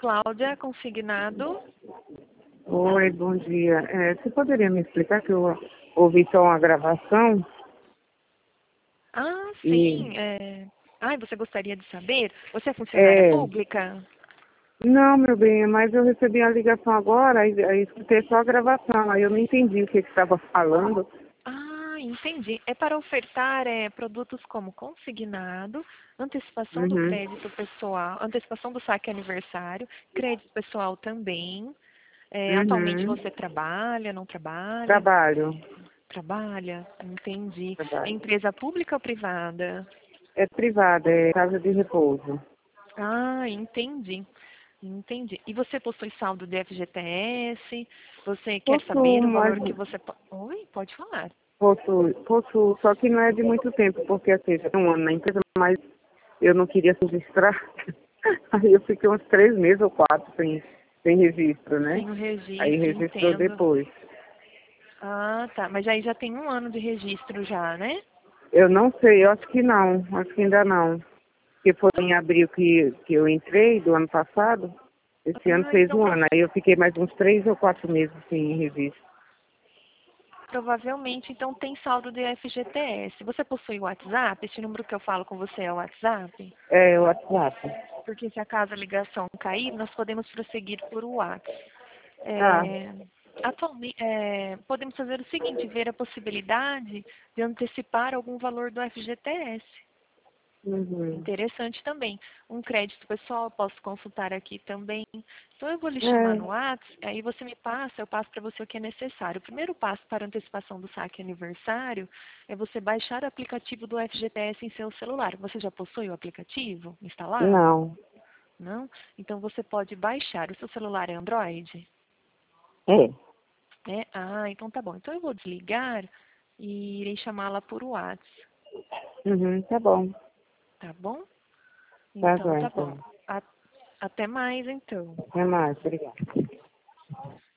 Cláudia, consignado. Oi, bom dia. Você poderia me explicar que eu ouvi só uma gravação? Ah, E, sim. Ai, você gostaria de saber? Você é funcionária pública? não, meu bem, mas eu recebi a ligação agora, aí escutei só a gravação, aí eu não entendi o que estava falando. Ah, entendi. É para ofertar produtos como consignado, antecipação do Uhum, crédito pessoal, antecipação do saque aniversário, crédito pessoal também. Atualmente uhum. você trabalha, não trabalha? Trabalho, Trabalha, entendi. É trabalho. empresa pública ou privada? É privada, é casa de repouso. Ah, entendi. Entendi. E você possui saldo de FGTS? Você quer Possuo, saber o mas valor que você... Oi, pode falar. possuo, só que não é de muito tempo, porque assim, já tem um ano na empresa, mas eu não queria registrar. Aí eu fiquei uns 3 meses ou 4 sem registro, né? Sem o Aí registro, registrou entendo. depois. Ah, tá. Mas aí já tem um ano de registro já, né? Eu não sei, eu acho que não, acho que ainda não. Porque foi em abril que eu entrei do ano passado, esse ano Ah, fez então um ano. Aí eu fiquei mais uns 3 ou 4 meses sem registro. provavelmente então tem saldo de FGTS. Você possui o WhatsApp? Esse número que eu falo com você é o WhatsApp? É, o WhatsApp. Porque se acaso a ligação cair, nós podemos prosseguir por WhatsApp. Tá. Atualmente, podemos fazer o seguinte, ver a possibilidade de antecipar algum valor do FGTS. Uhum. Interessante também. Um crédito pessoal, eu posso consultar aqui também. Então eu vou lhe chamar no É. WhatsApp, aí você me passa, eu passo para você o que é necessário. O primeiro passo para antecipação do saque aniversário é você baixar o aplicativo do FGTS em seu celular. Você já possui o aplicativo instalado? Não. Não? Então você pode baixar. O seu celular é Android? É. É? Ah, então tá bom. Então eu vou desligar e irei chamá-la por WhatsApp, Uhum, tá bom. tá bom? Tá Então bom, tá bom. então. Até mais então. Até mais, obrigada.